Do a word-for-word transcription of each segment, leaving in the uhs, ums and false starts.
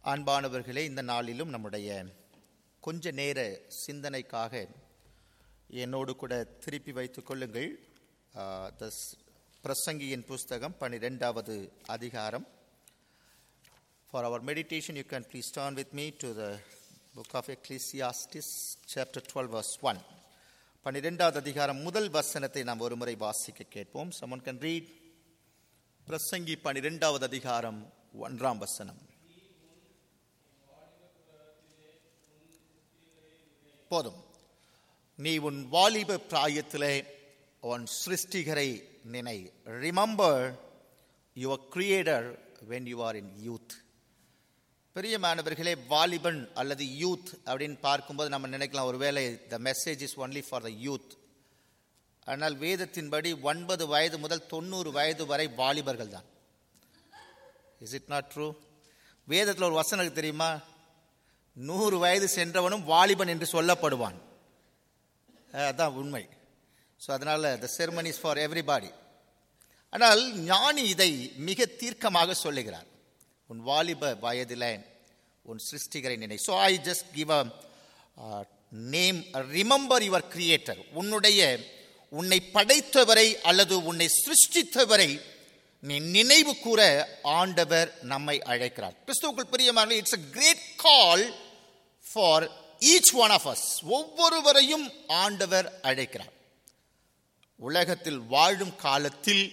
அன்பானவர்களே, இந்த நாளிலும் நம்முடைய கொஞ்ச நேர சிந்தனைக்காக என்னோடு கூட திருப்பி வைத்துக் கொள்ளுங்கள். பிரசங்கியின் புஸ்தகம் பன்னிரெண்டாவது அதிகாரம். For our meditation, you can please turn with me to the book of Ecclesiastes, chapter twelve, verse one. பன்னிரெண்டாவது அதிகாரம் முதல் வசனத்தை நாம் ஒரு முறை வாசிக்க கேட்போம். Someone can read. பிரசங்கி பன்னிரெண்டாவது அதிகாரம் ஒன்றாம் வசனம். போதும். நீ உன் வாலிப பிராயத்திலே உன் சிருஷ்டிகரை நினை. Remember your creator when you are in youth. பிரியமானவர்களே, வாலிபன் அல்லது யூத் அப்படின்னு பார்க்கும்போது நம்ம நினைக்கலாம், ஒருவேளை the message is only for the youth. ஆனால் வேதத்தின்படி ஒன்பது வயது முதல் தொண்ணூறு வயது வரை வாலிபர்கள் தான். Is it not true? வேதத்தில் ஒரு வசனம் தெரியுமா? நூறு வயது சென்றவனும் வாலிபன் என்று சொல்லப்படுவான். அதான் உண்மை. ஸோ அதனால the sermon is for everybody. ஆனால் ஞானி இதை மிக தீர்க்கமாக சொல்லுகிறார். உன் வாலிப வயதில் உன் சிருஷ்டிகரை நினை. So I just give a name. Remember your creator. உன்னுடைய உன்னை படைத்தவரை அல்லது உன்னை சிருஷ்டித்தவரை நீ நினைவு கூற ஆண்டவர் நம்மை அழைக்கிறார். கிறிஸ்துவுக்குள் பிரியமானவர்களே, it's a great call for each one of us. ஒவ்வொருவரையும் ஆண்டவர் அழைக்கிறார். உலகத்தில் வாழும் காலத்தில்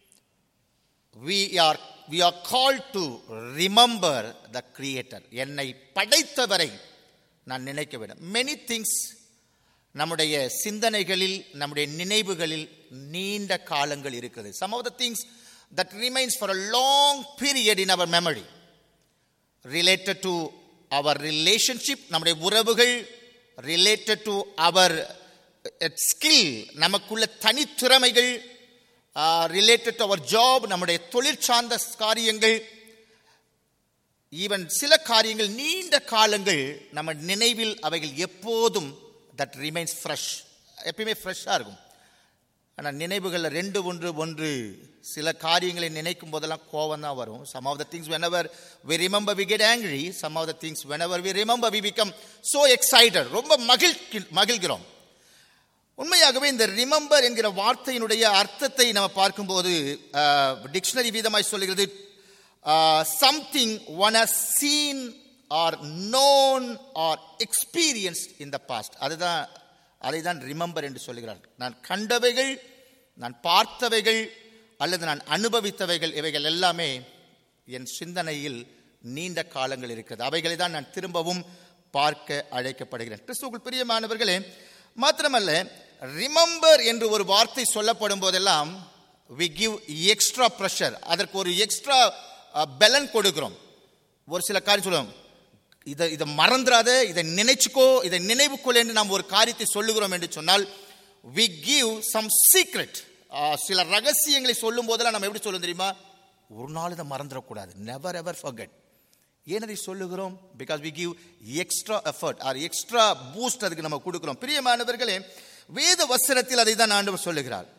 we are we are called to remember the creator. என்னை படைத்தவரை நான் நினைக்க வேண்டும். many things நம்முடைய சிந்தனைகளில், நம்முடைய நினைவுகளில் நீண்ட காலங்கள் இருக்கிறது. some of the things that remains for a long period in our memory related to our relationship, நம்முடைய உறவுகள், related to our skill, நமக்குள்ள தனித்திறமைகள், related to our job, நம்முடைய தொழில் சார்ந்த காரியங்கள், ஈவன் சில காரியங்கள் நீண்ட காலங்கள் நம்ம நினைவில் அவைகள் எப்போதும் that remains fresh. எப்பயுமே ஃப்ரெஷ்ஷாக இருக்கும். ஆனால் நினைவுகளில் ரெண்டு ஒன்று ஒன்று சில காரியங்களை நினைக்கும் போதெல்லாம் கோபம் தான் வரும். some of the things whenever we remember we get angry. some of the things whenever we remember we become so excited. ரொம்ப மகிழ் மகிழ்கிறோம். உண்மையாகவே இந்த ரிமெம்பர் என்கிற வார்த்தையினுடைய அர்த்தத்தை நம்ம பார்க்கும்போது டிக்ஷனரி வீதமாய் சொல்லுகிறது, something one has seen or known or experienced in the past. அதுதான் அதை தான் ரிமெம்பர் என்று சொல்லுகிறார். நான் கண்டவைகள், நான் பார்த்தவைகள் அல்லது நான் அனுபவித்தவைகள், இவைகள் எல்லாமே என் சிந்தனையில் நீண்ட காலங்கள் இருக்கிறது. அவைகளை தான் நான் திரும்பவும் பார்க்க அழைக்கப்படுகிறேன். கிறிஸ்துவுக்குள் பிரியமானவர்களே, மாத்திரமல்ல, ரிமெம்பர் என்று ஒரு வார்த்தை சொல்லப்படும் போதெல்லாம் we give extra pressure. அதற்கு ஒரு எக்ஸ்ட்ரா பலன் கொடுக்கிறோம். ஒரு சில காரியம் சொல்லுவோம், இதை இதை மறந்துடாத, இதை நினைச்சுக்கோ, இதை நினைவுக்கொள் என்று நாம் ஒரு காரியத்தை சொல்லுகிறோம் என்று சொன்னால் we give some secret. சில ரகசியங்களை சொல்லும் போதெல்லாம் நம்ம எப்படி சொல்லுவோம் தெரியுமா? ஒரு நாள் இதை மறந்துடக்கூடாது, never ever forget. ஏன் அதை சொல்லுகிறோம்? because we give extra effort or extra boost அதுக்கு நம்ம கொடுக்கிறோம். பிரியமானவர்களே, வேத வசனத்தில் அதை தான் ஆண்டவர் சொல்லுகிறார்.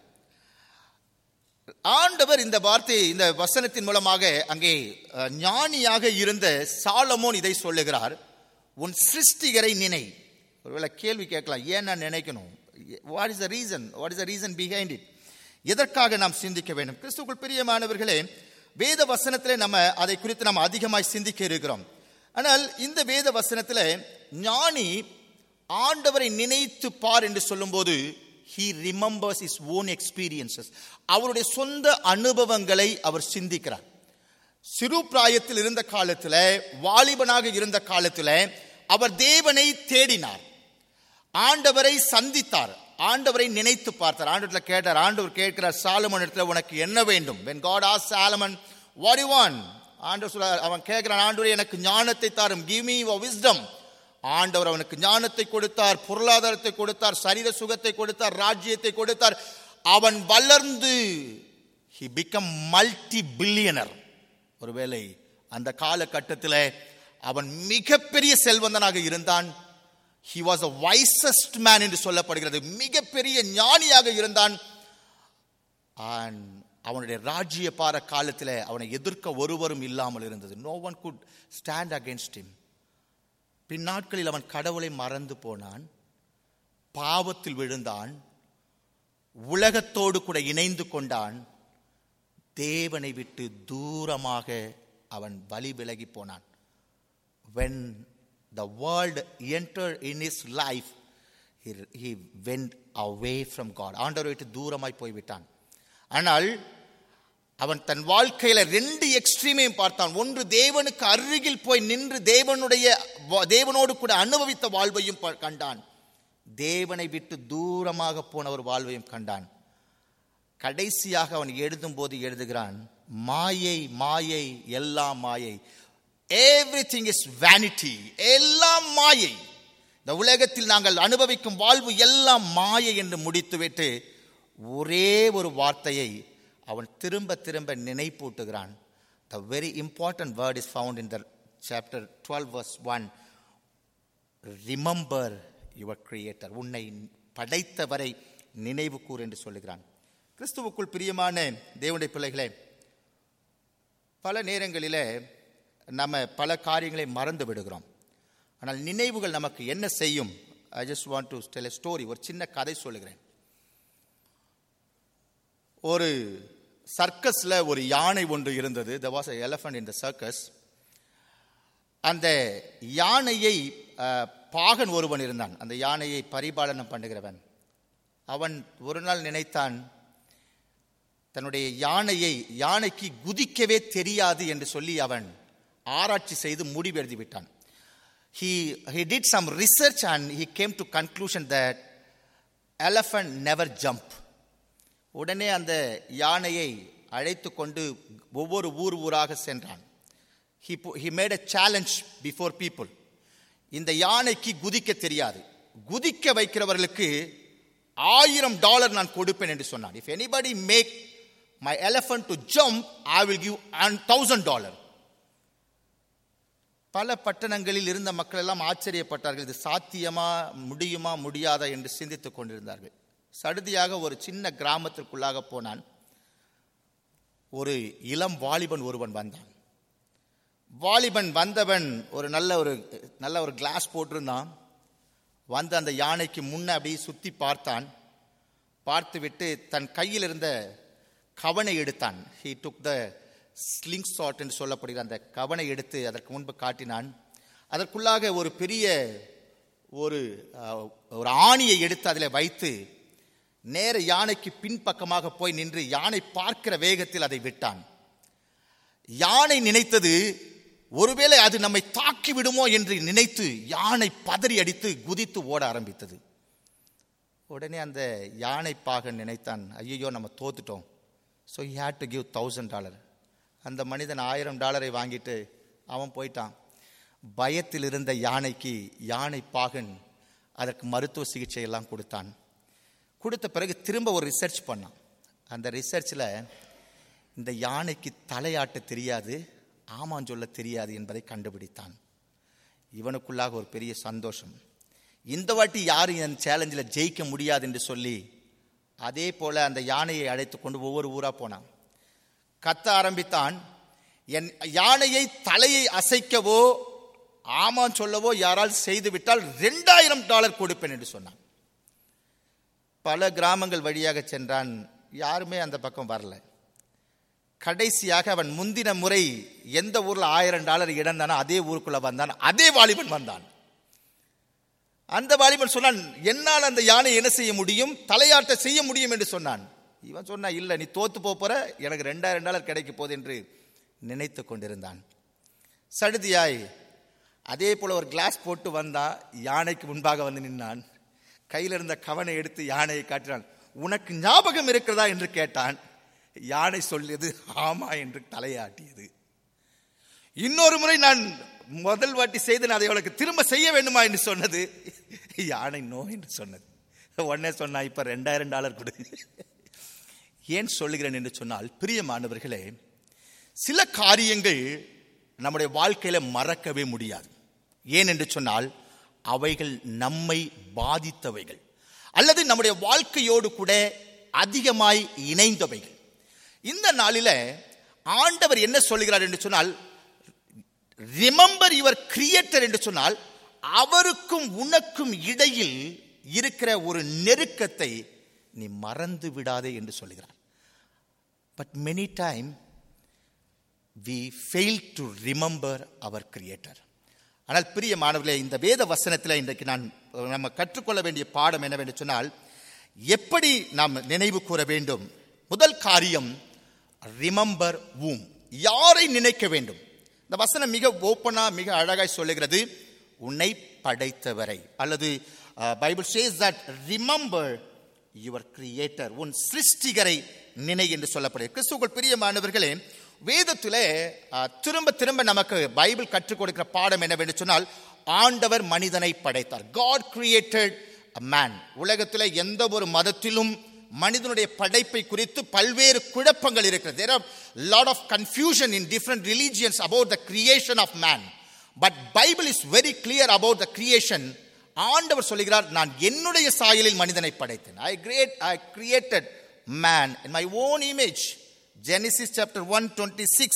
ஆண்டவர் இந்த வார்த்தை, இந்த வசனத்தின் மூலமாக அங்கே ஞானியாக இருந்த சாலமோன் இதை சொல்லுகிறார், உன் சிருஷ்டிகரை நினை. ஒருவேளை கேள்வி கேட்கலாம், ஏன் நான் நினைக்கணும்? What is the reason? What is the reason behind it? எதற்காக நாம் சிந்திக்க வேண்டும்? கிறிஸ்துவுக்குள் பிரியமானவர்களே, வேத வசனத்திலே நம்ம அதை குறித்து நாம் அதிகமாய் சிந்திக்க இருக்கிறோம். ஆனால் இந்த வேத வசனத்தில் ஞானி ஆண்டவரை நினைத்து பார் என்று சொல்லும்போது he remembers his own experiences. அவருடைய சொந்த அனுபவங்களை அவர் சிந்திக்கிறார். சிறு பிராயத்தில் இருந்த காலத்தில், வாலிபனாக இருந்த காலத்தில் அவர் தேவனை தேடினார், ஆண்டவரை சந்தித்தார், ஆண்டவரை நினைத்து பார்த்தார். ஆண்டவர்ல கேட்டார். ஆண்டவர் கேட்கிறார் சாலமோன் இடத்துல, உனக்கு என்ன வேண்டும்? when God asked Solomon what do you want, ஆண்டவர் சொல்ல, அவன் கேட்கிறான், ஆண்டவரே எனக்கு ஞானத்தை தாரும், give me your wisdom. ஆண்டவர் அவனுக்கு ஞானத்தை கொடுத்தார், பொருளாதாரத்தை கொடுத்தார், சரீர சுகத்தை கொடுத்தார், ராஜ்யத்தை கொடுத்தார். அவன் வளர்ந்து he become multi billionaire. ஒருவேளை அந்த காலகட்டத்தில் அவன் மிகப்பெரிய செல்வந்தனாக இருந்தான். he was the wisest man என்று சொல்லப்படுகிறது. மிகப்பெரிய ஞானியாக இருந்தான். அவனுடைய ராஜ்ய பார காலத்தில் அவனை எதிர்க்க ஒருவரும் இல்லாமல் இருந்தது. No one could stand against him. பின்னாட்களில் அவன் கடவுளை மறந்து போனான், பாவத்தில் விழுந்தான், உலகத்தோடு கூட இணைந்து கொண்டான், தேவனை விட்டு தூரமாக அவன் வழி விலகி போனான். When the world entered in his life, he, he went away from God. ஆண்டவரை விட்டு தூரமாய் போய்விட்டான். ஆனால் அவன் தன் வாழ்க்கையில ரெண்டு எக்ஸ்ட்ரீமையும் பார்த்தான். ஒன்று, தேவனுக்கு அருகில் போய் நின்று தேவனுடைய தேவனோடு கூட அனுபவித்த வாழ்வையும் கண்டான். தேவனை விட்டு தூரமாக போன ஒரு வாழ்வையும் கண்டான். கடைசியாக அவன் எழுதும் போது எழுதுகிறான், மாயை மாயை எல்லாம் மாயை. Everything is vanity. எல்லாம் மாயை. இந்த உலகத்தில் நாங்கள் அனுபவிக்கும் வாழ்வு எல்லாம் மாயை என்று முடித்துவிட்டு ஒரே ஒரு வார்த்தையை அவன் திரும்ப திரும்ப நினைப்பூட்டுகிறான். The very important word is found in the chapter twelve verse one. Remember your creator. உன்னை படைத்தவரை நினைவு கூர் என்று சொல்லுகிறான். கிறிஸ்துவுக்குள் பிரியமான தேவனுடைய பிள்ளைகளே, பல நேரங்களிலே நம்ம பல காரியங்களை மறந்து விடுகிறோம். ஆனால் நினைவுகள் நமக்கு என்ன செய்யும்? I just want to tell a story. ஒரு சின்ன கதை சொல்லுகிறேன். ஒரு சர்க்கஸ்ல ஒரு யானை ஒன்று இருந்தது. There was an elephant in the circus. அந்த யானையை பாகன் ஒருவன் இருந்தான். அந்த யானையை பரிபாலனம் பண்ணுகிறவன். அவன் ஒரு நாள் நினைத்தான், தன்னுடைய யானையை யானைக்கு குதிக்கவே தெரியாது என்று சொல்லி அவன் ஆராய்ச்சி செய்து முடிவு எழுதி விட்டான். He, he did some research and he came to conclusion that elephant never jump. உடனே அந்த யானையை அழைத்து கொண்டு ஒவ்வொரு ஊர் ஊராக சென்றான். He, he made a challenge before people. இந்த யானைக்கு குதிக்க தெரியாது, குதிக்க வைக்கிறவர்களுக்கு ஆயிரம் டாலர் நான் கொடுப்பேன் என்று சொன்னான். If anybody make my elephant to jump, I will give thousand dollar. பல பட்டணங்களில் இருந்த மக்கள் எல்லாம் ஆச்சரியப்பட்டார்கள். இது சாத்தியமா, முடியுமா, முடியாதா என்று சிந்தித்துக் கொண்டிருந்தார்கள். சடுதியாக ஒரு சின்ன கிராமத்திற்குள்ளாக போனான். ஒரு இளம் வாலிபன் ஒருவன் வந்தான். வாலிபன் வந்தவன் ஒரு நல்ல ஒரு நல்ல ஒரு கிளாஸ் போட்டிருந்தான். வந்து அந்த யானைக்கு முன்ன அப்படியே சுத்தி பார்த்தான். பார்த்துவிட்டு தன் கையில் இருந்த கவனை எடுத்தான். He took the sling shot என்று சொல்லப்படுகிற அந்த கவனை எடுத்து அதற்கு முன்பு காட்டினான். அதற்குள்ளாக ஒரு பெரிய ஒரு ஒரு ஆணியை எடுத்து அதில் வைத்து நேர யானைக்கு பின்பக்கமாக போய் நின்று யானை பார்க்கிற வேகத்தில் அதை விட்டான். யானை நினைத்தது, ஒருவேளை அது நம்மை தாக்கி விடுமோ என்று நினைத்து யானை பதறி அடித்து குதித்து ஓட ஆரம்பித்தது. உடனே அந்த யானை பாகன் நினைத்தான், ஐயோ நம்ம தோத்துட்டோம். So he had to give thousand dollar. அந்த மனிதன் ஆயிரம் டாலரை வாங்கிட்டு அவன் போயிட்டான். பயத்தில் இருந்த யானைக்கு யானை பாகன் அதற்கு மருத்துவ சிகிச்சை எல்லாம் கொடுத்தான். கொடுத்த பிறகு திரும்ப ஒரு ரிசர்ச் பண்ணான். அந்த ரிசர்ச்சில் இந்த யானைக்கு தலையாட்ட தெரியாது, ஆமாம் சொல்ல தெரியாது என்பதை கண்டுபிடித்தான். இவனுக்குள்ளாக ஒரு பெரிய சந்தோஷம். இந்த வாட்டி யாரும் என் சேலஞ்சில் ஜெயிக்க முடியாது என்று சொல்லி அதே போல அந்த யானையை அழைத்து கொண்டு ஒவ்வொரு ஊரா போனான். கத்த ஆரம்பித்தான். என் யானையை தலையை அசைக்கவோ ஆமாம் சொல்லவோ யாரால் செய்து விட்டால் ரெண்டாயிரம் டாலர் கொடுப்பேன் என்று சொன்னான். பல கிராமங்கள் வழியாக சென்றான், யாருமே அந்த பக்கம் வரல. கடைசியாக அவன் முந்தின முறை எந்த ஊர்ல ஆயிரம் டாலர் இழந்தானோ அதே ஊருக்குள்ள வந்தான். அதே வாலிபன் வந்தான். அந்த வாலிபன் சொன்னான், என்னால் அந்த யானை என்ன செய்ய முடியும், தலையாட்ட செய்ய முடியும் என்று சொன்னான். இவன் சொன்னா, இல்ல நீ தோத்து போற, எனக்கு ரெண்டாயிரம் டாலர் கிடைக்க போகுது என்று நினைத்து கொண்டிருந்தான். சடுதியாய் அதே போல ஒரு கிளாஸ் போட்டு வந்தா, யானைக்கு முன்பாக வந்து நின்னான். கையில் இருந்த கவனை எடுத்து யானையை காட்டினான். உனக்கு ஞாபகம் இருக்கிறதா என்று கேட்டான். யானை சொல்லியது ஆமா என்று தலையாட்டியது. இன்னொரு முறை நான் முதல் வாட்டி செய்து அதை அவளுக்கு திரும்ப செய்ய வேண்டுமா என்று சொன்னது. யானை நோ என்று சொன்னது. உடனே சொன்னா, இப்ப ரெண்டாயிரம் டாலர் கொடு. ஏன் சொல்லுகிறேன் என்று சொன்னால், பிரியமானவர்களே, சில காரியங்கள் நம்முடைய வாழ்க்கையில மறக்கவே முடியாது. ஏன் என்று சொன்னால், அவைகள் நம்மை பாதித்தவைகள் அல்லது நம்முடைய வாழ்க்கையோடு கூட அதிகமாய் இணைந்தவைகள். இந்த நாளில ஆண்டவர் என்ன சொல்லுகிறார் என்று சொன்னால், ரிமெம்பர் யுவர் கிரியேட்டர் என்று சொன்னால், அவருக்கும் உனக்கும் இடையில் இருக்கிற ஒரு நெருக்கத்தை நீ மறந்து விடாதே என்று சொல்லுகிறார். But many time we fail to remember our creator. ஆனால் பிரியமானவர்களே, இந்த வேத வசனத்தில் இன்றைக்கு நான் நம்ம கற்றுக்கொள்ள வேண்டிய பாடம் என்னவென்று சொன்னால், எப்படி நாம் நினைவு கூற வேண்டும்? முதல் காரியம், ரிமெம்பர் whom, யாரை நினைக்க வேண்டும்? இந்த வசனம் மிக ஓப்பனா மிக அழகாய் சொல்லுகிறது, உன்னை படைத்தவரை. அல்லது Bible says that remember your creator, உன் சிருஷ்டிகரை நினை என்று சொல்லப்படுகிறது. கிறிஸ்துவுக்குள் பிரியமானவர்களே, வேதத்திலே திரும்ப திரும்ப நமக்கு பைபிள் கற்றுக் கொடுக்கிற பாடம் என்னவென்று சொன்னால், ஆண்டவர் மனிதனை படைத்தார். God created a man. உலகத்திலே எந்த ஒரு மதத்திலும் மனிதனுடைய படைப்பை குறித்து பல்வேறு குழப்பங்கள் இருக்கிறது. There are lot of confusion in different religions about the creation of man. But Bible is very clear about the creation. ஆண்டவர் சொல்கிறார், நான் என்னுடைய சாயலில் மனிதனை படைத்தேன். I create I created man in my own image. Genesis chapter one twenty-six.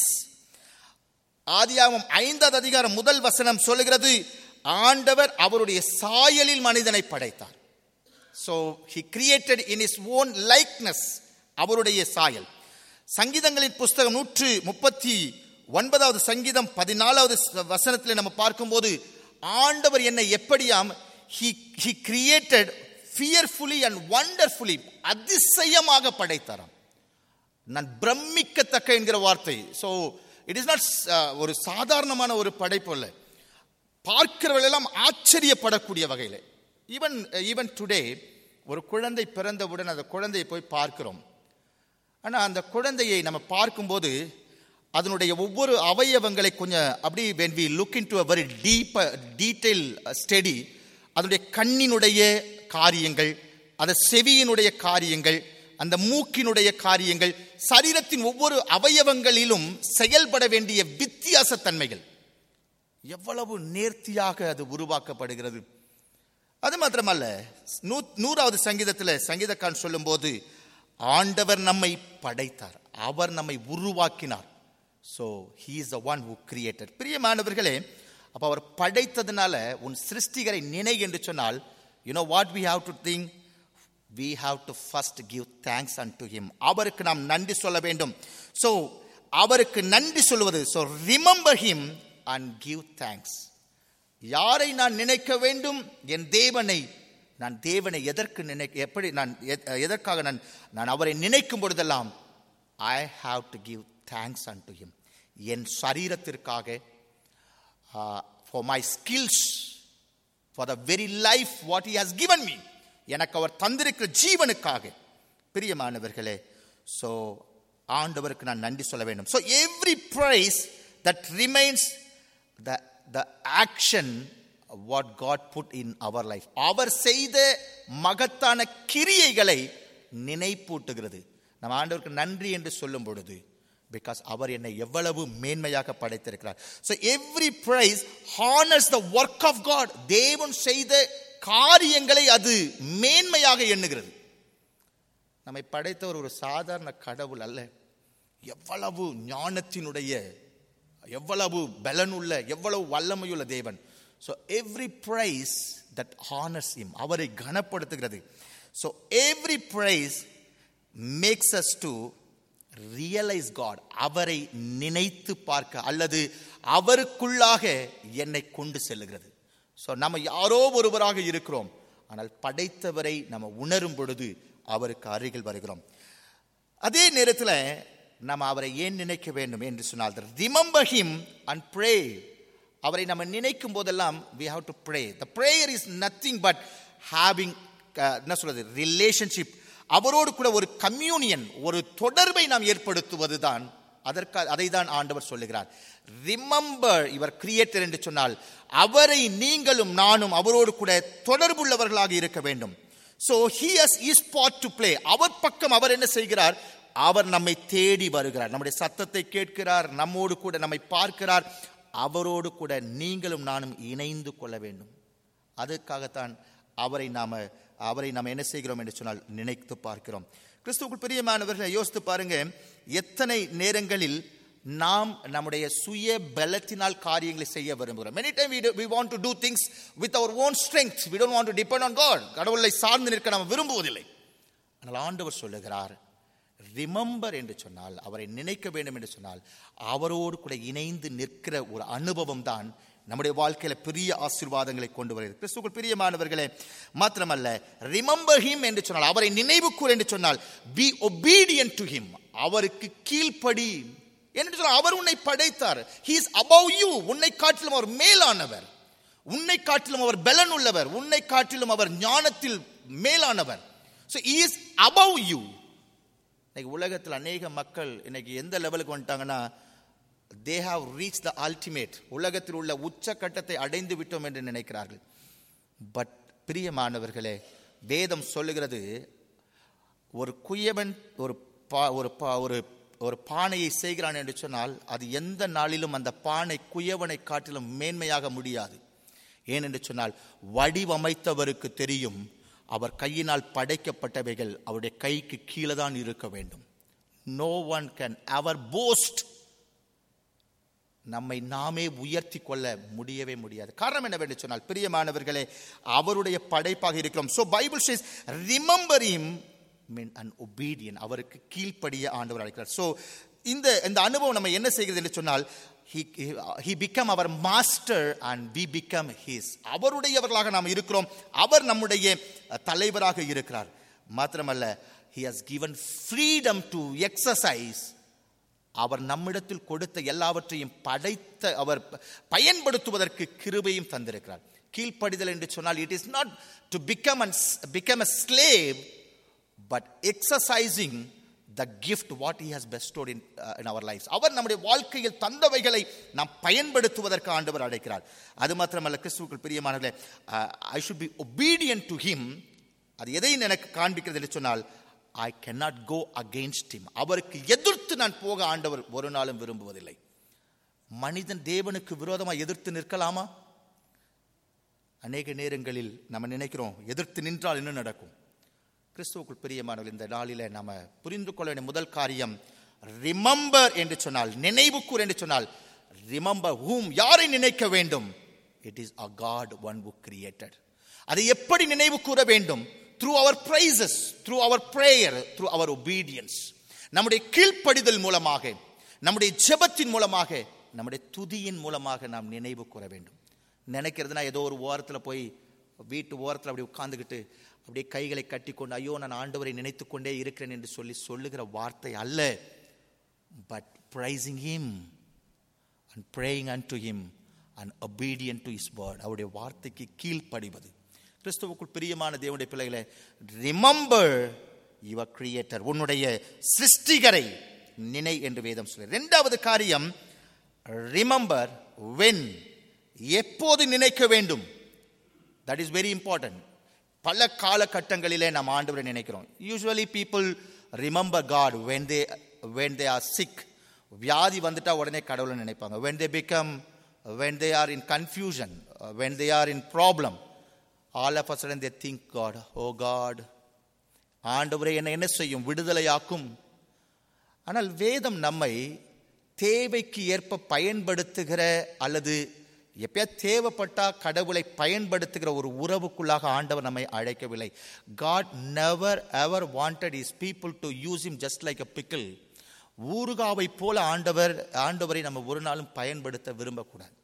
ஆதியாகமம் ஐந்தாவது அதிகாரம் முதல் வசனம் சொல்லுகிறது, ஆண்டவர் அவருடைய சாயலில் மனிதனை படைத்தார். So he created in his own likeness, அவருடைய சாயல். சங்கீதங்களின் புஸ்தகம் நூற்று முப்பத்தி ஒன்பதாவது சங்கீதம் பதினாலாவது வசனத்தில் நம்ம பார்க்கும்போது, ஆண்டவர் என்னை எப்படியாம் he he created fearfully and wonderfully, அதிசயமாக படைத்தாராம். நான் பிரமிக்கத்தக்க என்கிற வார்த்தை. ஸோ இட் இஸ் நாட் ஒரு சாதாரணமான ஒரு படைப்பு அல்ல, பார்க்கிறவர்கள் எல்லாம் ஆச்சரியப்படக்கூடிய வகையில். ஈவன் ஈவன் டுடே ஒரு குழந்தை பிறந்தவுடன் அந்த குழந்தையை போய் பார்க்கிறோம். ஆனால் அந்த குழந்தையை நம்ம பார்க்கும்போது அதனுடைய ஒவ்வொரு அவயவங்களை கொஞ்சம் அப்படி when we look into a very deep detail study, அதனுடைய கண்ணினுடைய காரியங்கள், அந்த செவியினுடைய காரியங்கள், அந்த மூக்கினுடைய காரியங்கள், சரீரத்தின் ஒவ்வொரு அவயவங்களிலும் செயல்பட வேண்டிய வித்தியாச தன்மைகள் எவ்வளவு நேர்த்தியாக அது உருவாக்கப்படுகிறது. அது மாத்திரமல்ல, நூ நூறாவது சங்கீதத்தில் சங்கீதக்காரன் சொல்லும் போது, ஆண்டவர் நம்மை படைத்தார், அவர் நம்மை உருவாக்கினார். So he is the one who created. பிரியமானவர்களே, அப்போ அவர் படைத்ததுனால உன் சிருஷ்டிகரை நினை என்று சொன்னால், you know what we have to think? We have to first give thanks unto him. அவருக்கு நாம் நன்றி சொல்ல வேண்டும். So அவருக்கு நன்றி சொல்வது, so remember him and give thanks. யாரை நான் நினைக்க வேண்டும்? என் தேவனை. நான் தேவனை எதற்கு நினைக்க எப்படி நான் எதற்காக நான் நான் அவரை நினைக்கும் பொழுதெல்லாம் I have to give thanks unto him. N சரீரத்திற்காக, uh, for my skills, for the very life what he has given me, எனக்கு அவர் தந்திருக்கிற ஜீவனுக்காக. பிரியமானவர்களே, ஸோ ஆண்டவருக்கு நான் நன்றி சொல்ல வேண்டும். So every praise that remains the the action what God put in our life. அவர் செய்த மகத்தான கிரியைகளை நினைப்பூட்டுகிறது. நம்ம ஆண்டவருக்கு நன்றி என்று சொல்லும் பொழுது, பிகாஸ் அவர் என்னை எவ்வளவு மேன்மையாக படைத்திருக்கிறார். So every praise honours the work of God. தேவன் செய்த காரியங்களை அது மேன்மையாக எண்ணுகிறது. நம்மை படைத்தவர் ஒரு சாதாரண கடவுள் அல்ல, எவ்வளவு ஞானத்தினுடைய, எவ்வளவு பலனுள்ள, எவ்வளவு வல்லமையுள்ள தேவன். So every praise that honours him, அவரை கனப்படுத்துகிறது. So every praise makes us to realise God, அவரை நினைத்து பார்க்க அல்லது அவருக்குள்ளாக என்னை கொண்டு செல்லுகிறது. ஸோ நம்ம யாரோ ஒருவராக இருக்கிறோம், ஆனால் படைத்தவரை நம்ம உணரும் பொழுது அவருக்கு அருகில் வருகிறோம். அதே நேரத்தில் நம்ம அவரை ஏன் நினைக்க வேண்டும் என்று சொன்னால், ரிமெம்பர் ஹிம் அண்ட் ப்ரே. அவரை நம்ம நினைக்கும் போதெல்லாம் we have to pray. The prayer is nothing but having என்ன சொல்றது ரிலேஷன்ஷிப், அவரோடு கூட ஒரு கம்யூனியன், ஒரு தொடர்பை நாம் ஏற்படுத்துவது தான். அதற்கு அதை தான் ஆண்டவர் சொல்லுகிறார். ரிமெம்பர் யுவர் கிரியேட்டர் என்று சொன்னால், அவரை நீங்களும் நானும் அவரோடு கூட தொடர்புள்ளவர்களாக இருக்க வேண்டும். So he has his part to play. அவர் பக்கம் அவர் என்ன செய்கிறார்? அவர் நம்மை தேடி வருகிறார், நம்முடைய சத்தத்தை கேட்கிறார், நம்மோடு கூட நம்மை பார்க்கிறார். அவரோடு கூட நீங்களும் நானும் இணைந்து கொள்ள வேண்டும். அதுக்காகத்தான் அவரை நாம அவரை நாம் என்ன செய்கிறோம் என்று சொன்னால் நினைத்து பார்க்கிறோம். கிறிஸ்துவுக்குள் பிரியமானவர்களை யோசித்து பாருங்க, எத்தனை நேரங்களில் நாம் நம்முடைய சுய பலத்தினால் காரியங்களை செய்ய விரும்புகிறோம். Many times we, do, we want to do things with our own strength. We don't want to depend on God. கடவுளை சார்ந்து நிற்க நாம் விரும்புவதில்லை. ஆனால் ஆண்டவர் சொல்லுகிறார், ரிமெம்பர் என்று சொன்னால், அவரை நினைக்க வேண்டும் என்று சொன்னால், அவரோடு கூட இணைந்து நிற்கிற ஒரு அனுபவம் தான் நம்முடைய வாழ்க்கையில பெரிய ஆசீர்வாதங்களை கொண்டு வருகிறது. கிறிஸ்துவுக்குள் பிரியமானவர்களே, மாத்திரமல்ல, ரிமெம்பர் ஹிம் என்று சொன்னால், அவரை நினைவு கூர் என்று சொன்னால், பி ஒபீடியன்ட் டு ஹிம், அவருக்கு கீழ்ப்படி என்று சொன்னால், அவர் உன்னை படைத்தார். he is above you. உன்னை காட்டிலும் அவர் மேலானவர், உன்னை காட்டிலும் அவர் பலன் உள்ளவர், உன்னை காட்டிலும் அவர் ஞானத்தில் மேலானவர். so he is above you. இன்னைக்கு உலகத்தில் அநேக மக்கள் இன்னைக்கு எந்த லெவலுக்கு வந்துட்டாங்கன்னா, they have reached the ultimate, உலகத்தில் உள்ள உச்ச கட்டத்தை அடைந்து விட்டோம் என்று நினைக்கிறார்கள். பட் பிரியமானவர்களே, வேதம் சொல்லுகிறது, ஒரு குயவன் ஒரு ஒரு ஒரு ஒரு பானையை செய்கிறான் என்று சொன்னால், அது எந்த நாளிலும் அந்த பானை குயவனை காட்டிலும் மேன்மையாக முடியாது. ஏனென்று சொன்னால், வடிவமைத்தவருக்கு தெரியும், அவர் கையினால் படைக்கப்பட்டவைகள் அவருடைய கைக்கு கீழே தான் இருக்க வேண்டும். No one can ever boast. நம்மை நாமே உயர்த்தி கொள்ள முடியவே முடியாது. காரணம் என்னவென்று சொன்னால், பிரியமானவர்களே, அவருடைய படைப்பாக இருக்கிறோம். So Bible says, remember him mean an obedient. அவருக்கு கீழ்ப்படிய ஆண்டவர் அழைக்கிறார். So இந்த இந்த அனுபவம் நம்ம என்ன செய்கிறது என்று சொன்னால், he he become our master and we become his. அவருடையவர்களாக நாம் இருக்கிறோம், அவர் நம்முடைய தலைவராக இருக்கிறார். மாத்திரமல்ல, he has given freedom to exercise. அவர் நம்மிடத்தில் கொடுத்த எல்லாவற்றையும் படைத்த அவர் பயன்படுத்துவதற்கு கிருபையும் தந்திருக்கிறார். கீழ்ப்படிதல் என்று சொன்னால், it is not to become and become a slave, but exercising the gift what he has bestowed in uh, in our lives. அவர் நம்முடைய வாழ்க்கையில் தந்தவைகளை நாம் பயன்படுத்துவதற்கு ஆண்டவர் அழைக்கிறார். அது மாத்திரமல்ல, கிறிஸ்துவுக்குள் பிரியமானவர்களே, I should be obedient to him. அது எதை எனக்கு காண்பிக்கிறது என்று சொன்னால், I cannot go against him. அவருக்கு எதிர்த்து நான் போக ஆண்டவர் ஒரு நாளும் விரும்புவதில்லை. மனிதன் தேவனுக்கு விரோதமாக எதிர்த்து நிற்கலாமா? அநேக நேரங்களில் நம்ம நினைக்கிறோம், எதிர்த்து நின்றால் என்ன நடக்கும்? கிறிஸ்துவுக்குள் பிரியமானவர்கள், இந்த நாளில நாம புரிந்து கொள்ள வேண்டிய முதல் காரியம், ரிமெம்பர் என்று சொன்னால், நினைவு கூர் என்று சொன்னால், ரிமெம்பர் whom, யாரை நினைக்க வேண்டும்? It is a God, one who created. அதை எப்படி நினைவு கூற வேண்டும்? Through our praises, through our prayer, through our obedience. நம்முடைய கீழ்ப்படிதல் மூலமாக, நம்முடைய ஜெபத்தின் மூலமாக, நம்முடைய துதியின் மூலமாக நாம் நினைவு கூற வேண்டும். நினைக்கிறதுனா ஏதோ ஒரு ஓரத்தில் போய் வீட்டு ஓரத்தில் அப்படி உட்கார்ந்துக்கிட்டு அப்படியே கைகளை கட்டி கொண்டு, ஐயோ நான் ஆண்டவரை நினைத்து கொண்டே இருக்கிறேன் என்று சொல்லி சொல்லுகிற வார்த்தை அல்ல. But praising him and praying unto him and obedient to his word. அவருடைய வார்த்தைக்கு கீழ்ப்படிவது. கிறிஸ்துவுக்குள் பிரியமான தேவனுடைய பிள்ளைகளே, ரிமெம்பர் யுவர் கிரியேட்டர், உன்னுடைய சிருஷ்டிகரை நினை என்று வேதம் சொல்லுது. இரண்டாவது காரியம், ரிமெம்பர் வென், எப்போது நினைக்க வேண்டும். That is very important. பல காலகட்டங்களிலே நாம் ஆண்டவரை நினைக்கிறோம். Usually people remember God when they when they are sick. வியாதி வந்துட்டா உடனே கடவுளை நினைப்பாங்க. when they become when they are in confusion, when they are in problem, all of a sudden they think God, oh God, ஆண்டவரே என்ன என்ன செய்யும், விடுதலையாக்கும். ஆனால் வேதம் நம்மை தேவைக்கு ஏற்ப பயன்படுத்துகிற அல்லது எப்பயா தேவைப்பட்டா கடவுளை பயன்படுத்துகிற ஒரு உறவுக்குள்ளாக ஆண்டவர் நம்மை அழைக்கவில்லை. God never ever wanted his people to use him just like a pickle. ஊறுகாவை போல ஆண்டவர் ஆண்டவரை நம்ம ஒரு நாளும் பயன்படுத்த விரும்பக்கூடாது.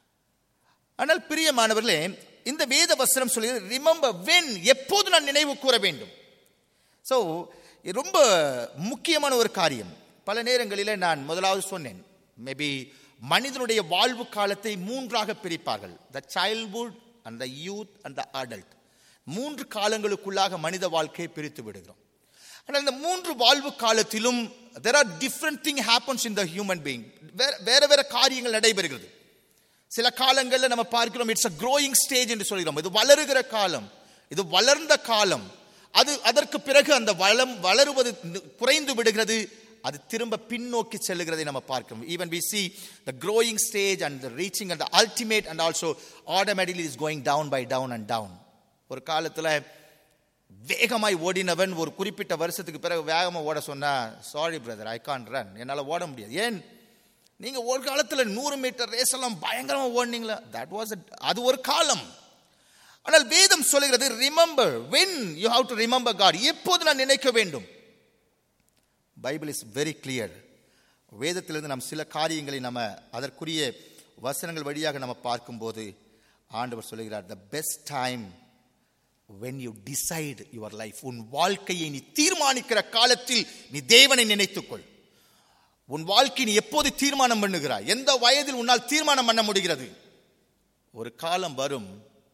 ஆனால் பிரியமானவர்களே, இந்த வேத வசனம் சொல்லி ரிமெம்பர் வென், எப்போது நான் நினைவு கூற வேண்டும். ஸோ ரொம்ப முக்கியமான ஒரு காரியம். பல நேரங்களிலே நான் முதலாவது சொன்னேன், மேபி மனிதனுடைய வாழ்வு காலத்தை மூன்றாக பிரிப்பார்கள். The childhood and the youth and the adult. மூன்று காலங்களுக்குள்ளாக மனித வாழ்க்கையை பிரித்து விடுகிறோம். ஆனால் இந்த மூன்று வாழ்வு காலத்திலும் there are different things happens in the human being. வேற வேற காரியங்கள் நடைபெறுகிறது. சில காலங்களில் நம்ம பார்க்கிறோம், இட்ஸ் a growing stage என்று சொல்கிறோம். இது வளருகிற காலம், இது வளர்ந்த காலம். அது அதற்கு பிறகு அந்த வளம் வளருவது குறைந்து விடுகிறது, அது திரும்ப பின்னோக்கி செல்லுகிறதை நம்ம பார்க்கிறோம். Even we see the growing stage and the reaching and the ultimate and also automatically is going down by down and down. ஒரு காலத்தில் வேகமாய் ஓடினவன் ஒரு குறிப்பிட்ட வருஷத்துக்கு பிறகு வேகமாக ஓட சொன்னா, sorry brother, I can't run, என்னால் ஓட முடியாது. ஏன்? நீங்க ஒரு காலத்துல நூறு மீட்டர் ரேஸ் எல்லாம் பயங்கரமா ஓடுனீங்களா? தட் வாஸ் அது ஒரு காலம். ஆனால் வேதம் சொல்லுகிறது, remember when you have to remember God. எப்போது நான் நினைக்க வேண்டும்? Bible is very clear. வேதத்திலிருந்து நாம் சில காரியங்களை நம்ம அதற்குரிய வசனங்கள் வழியாக நம்ம பார்க்கும்போது ஆண்டவர் சொல்லுகிறார், the best time when you decide your life. உன் வாழ்க்கையை நீ தீர்மானிக்கிற காலத்தில் நீ தேவனை நினைத்துக்கொள். உன் வாழ்க்கை நீ எப்போது தீர்மானம் பண்ணுகிறாய்? எந்த வயதில் உன்னால் தீர்மானம் பண்ண முடிகிறது? ஒரு காலம் வரும்,